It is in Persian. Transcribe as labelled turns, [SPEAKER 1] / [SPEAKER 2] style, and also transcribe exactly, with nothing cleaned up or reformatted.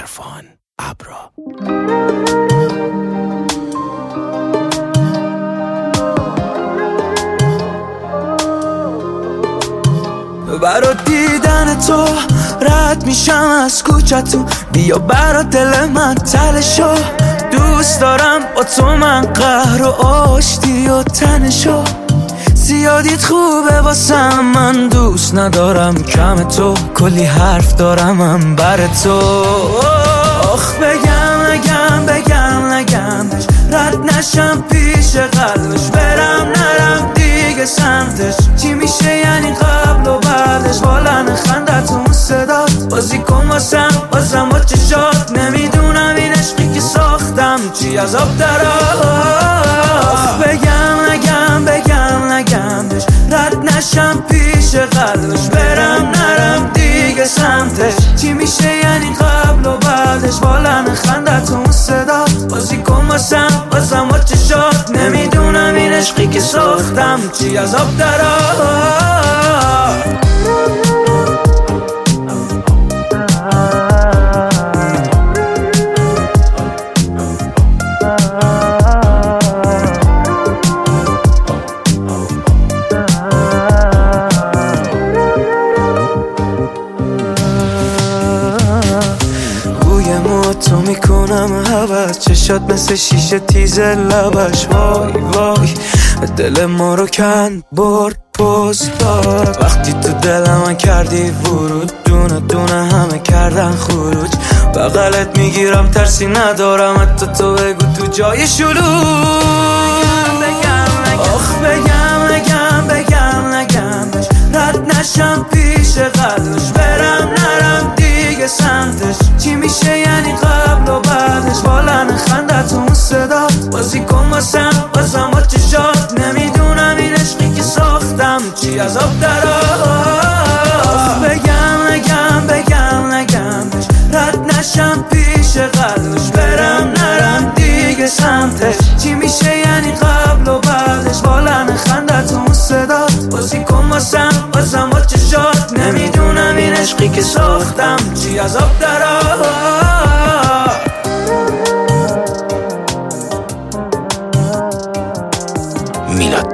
[SPEAKER 1] عرفان ابرا.
[SPEAKER 2] برا دیدن تو رد میشم از کوچتون، بیا برا دل من تلشو، دوست دارم با تو من قهر و آشتی و تنشو، زیادیت خوبه واسم من دوست ندارم کم تو، کلی حرف دارم من بر تو. آخ بگم نگم بگم نگم بش، رد نشم پیش قلبش، برم نرم دیگه سمتش، چی میشه یعنی قبل و بعدش، والا خندتون صدات بازی کن واسم بازم با چشات، نمیدونم این عشقی که ساختم چی از آب درآ. آخ بگم نگم بگم نگم بش، رد نشم پیش قلبش، برم نرم دیگه سمتش، چی میشه یعنی قبل و بعدش، والا خندتون صدات بازی کن واسم بازم با چشات، نمیدونم این عشقی که ساختم چی از آب درآ. تو میکنم حوض، چشات مثل شیشه تیز لبش، وای وای دل ما رو کند برد پست داد، وقتی تو دل من کردی ورود، دونه دونه همه کردن خروج، بغلت میگیرم ترسی ندارم حتی تو بگو تو جای شلوغ. آخ بگم نگم بگم نگم بش، رد نشم پیش قلبش، برم نرم دیگه سمتش، چی میشه یعنی قبل و بعدش، والا خندتون صدات بازی کن واسم بازم با چشات، نمیدونم این عشقی که ساختم چی از آب درآ. آخ بگم نگم بگم نگم بش، رد نشم پیش قلبش، برم نرم دیگه سمتش، چی میشه یعنی قبل و بعدش، والا خندتون صدات بازی کن واسم بازم با چشات، نمیدونم این عشقی که ساختم چی از آب درآ.
[SPEAKER 1] میلاد